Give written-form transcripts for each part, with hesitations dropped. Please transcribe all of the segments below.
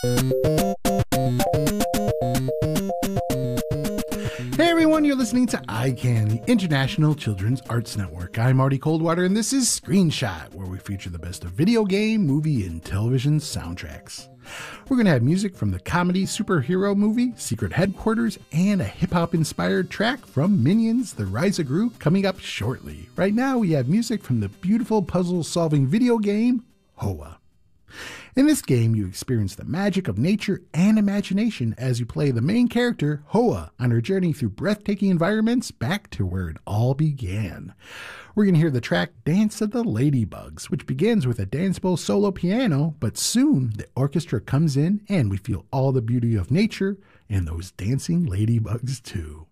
Hey everyone, you're listening to ICANN, the International Children's Arts Network. I'm Marty Coldwater, and this is Screenshot, where we feature the best of video game, movie, and television soundtracks. We're going to have music from the comedy superhero movie Secret Headquarters and a hip-hop inspired track from Minions: The Rise of Gru coming up shortly. Right now we have music from the beautiful puzzle-solving video game Hoa. In this game, you experience the magic of nature and imagination as you play the main character, Hoa, on her journey through breathtaking environments back to where it all began. We're going to hear the track Dance of the Ladybugs, which begins with a danceable solo piano, but soon the orchestra comes in and we feel all the beauty of nature and those dancing ladybugs too.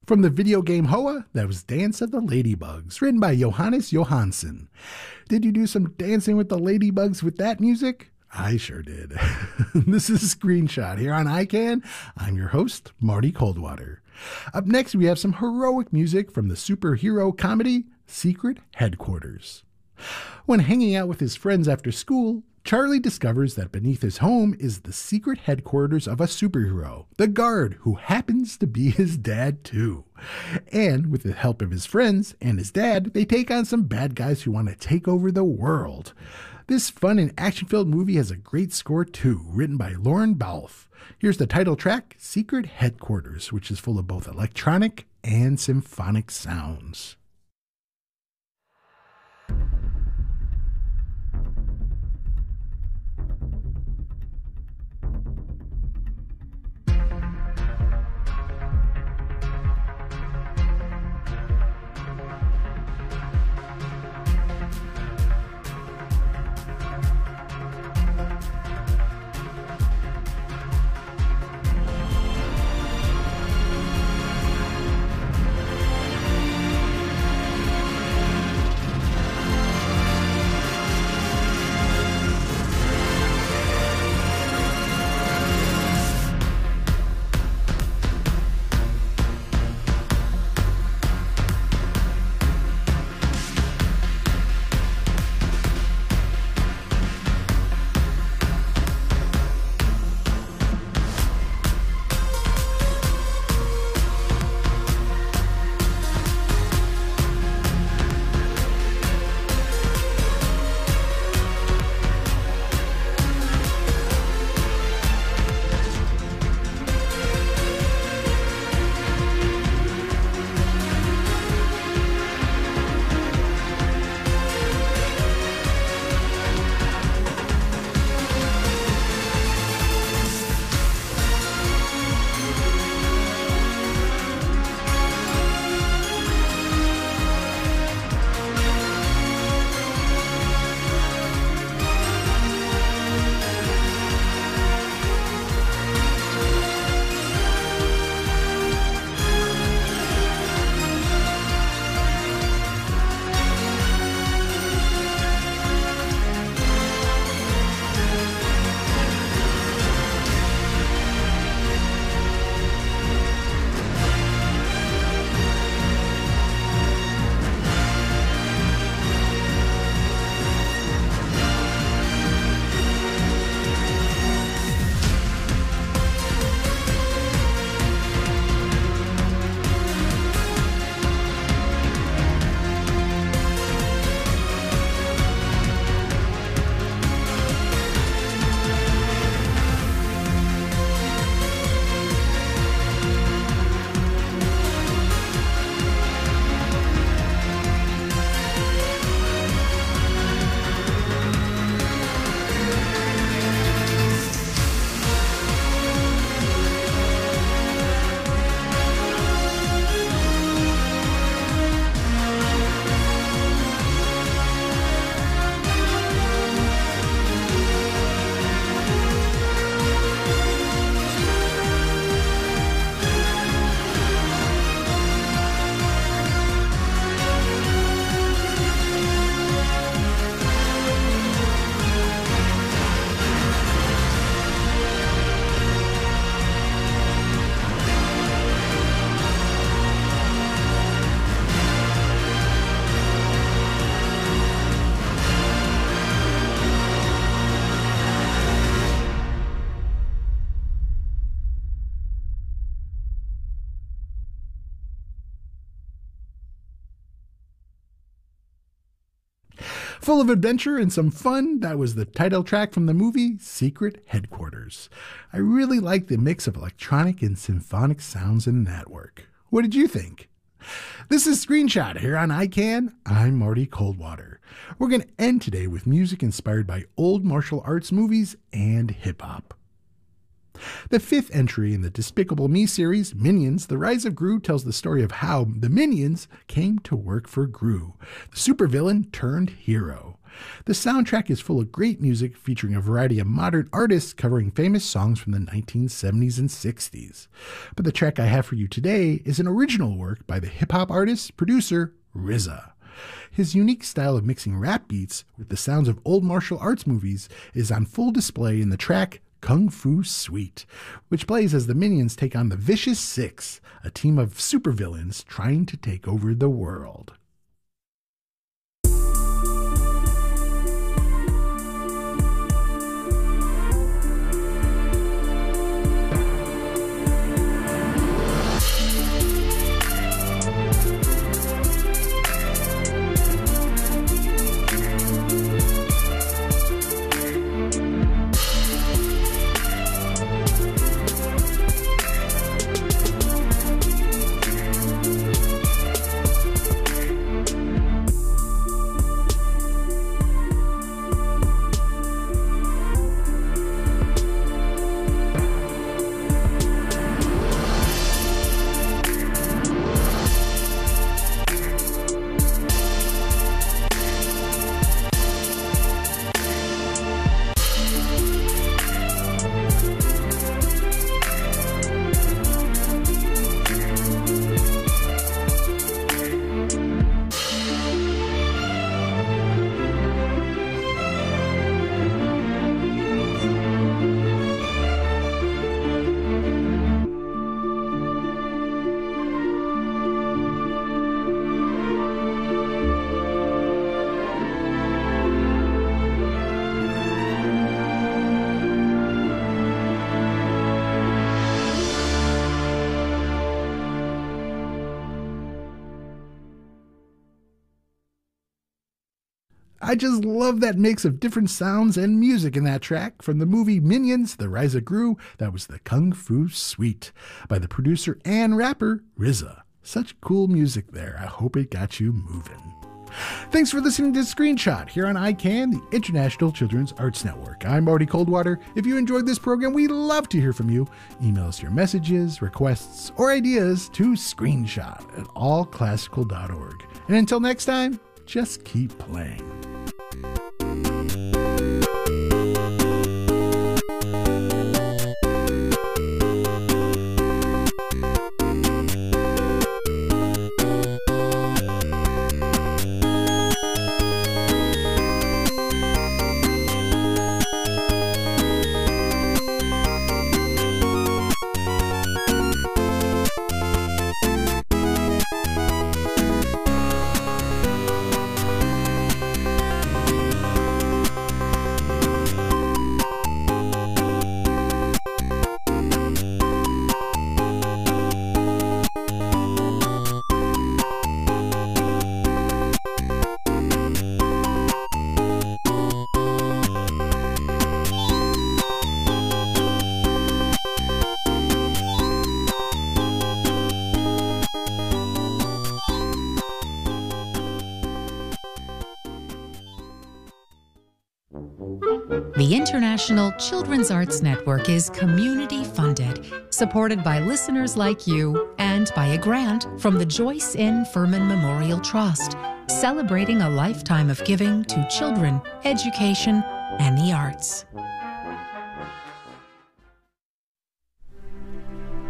From the video game Hoa, that was Dance of the Ladybugs, written by Johannes Johansson. Did you do some dancing with the ladybugs with that music? I sure did. This is a Screenshot here on ICANN. I'm your host, Marty Coldwater. Up next, we have some heroic music from the superhero comedy Secret Headquarters. When hanging out with his friends after school, Charlie discovers that beneath his home is the secret headquarters of a superhero, the Guard, who happens to be his dad too. And with the help of his friends and his dad, they take on some bad guys who want to take over the world. This fun and action-filled movie has a great score too, written by Lauren Balfe. Here's the title track, Secret Headquarters, which is full of both electronic and symphonic sounds. Full of adventure and some fun, that was the title track from the movie Secret Headquarters. I really like the mix of electronic and symphonic sounds in that work. What did you think? This is Screenshot here on ICANN. I'm Marty Coldwater. We're going to end today with music inspired by old martial arts movies and hip-hop. The fifth entry in the Despicable Me series, Minions: The Rise of Gru, tells the story of how the Minions came to work for Gru, the supervillain turned hero. The soundtrack is full of great music featuring a variety of modern artists covering famous songs from the 1970s and 60s. But the track I have for you today is an original work by the hip-hop artist, producer, RZA. His unique style of mixing rap beats with the sounds of old martial arts movies is on full display in the track Kung Fu Suite, which plays as the Minions take on the Vicious Six, a team of supervillains trying to take over the world. I just love that mix of different sounds and music in that track from the movie Minions, The Rise of Gru. That was the Kung Fu Suite by the producer and rapper RZA. Such cool music there. I hope it got you moving. Thanks for listening to Screenshot here on ICANN, the International Children's Arts Network. I'm Marty Coldwater. If you enjoyed this program, we'd love to hear from you. Email us your messages, requests, or ideas to screenshot@allclassical.org. And until next time, just keep playing. The International Children's Arts Network is community-funded, supported by listeners like you, and by a grant from the Joyce N. Furman Memorial Trust, celebrating a lifetime of giving to children, education, and the arts.